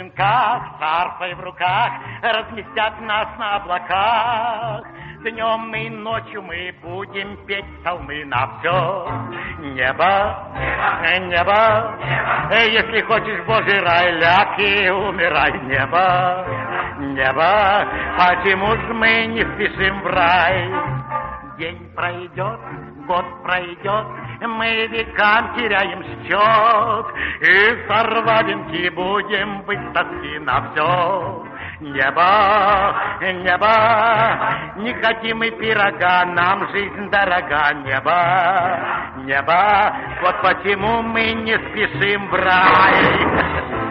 клинках, с арфой в руках, разместят нас на облаках. Днем и ночью мы будем петь псалмы на все небо, небо. Если хочешь в Божий рай, ляг и умирай, небо, небо. Почему ж мы не спешим в рай? День пройдет, год пройдет, мы векам теряем счет, и сорванки будем быть с тоски на все. Небо, небо, не хотим мы пирога, нам жизнь дорога, небо, небо. Вот почему мы не спешим в рай.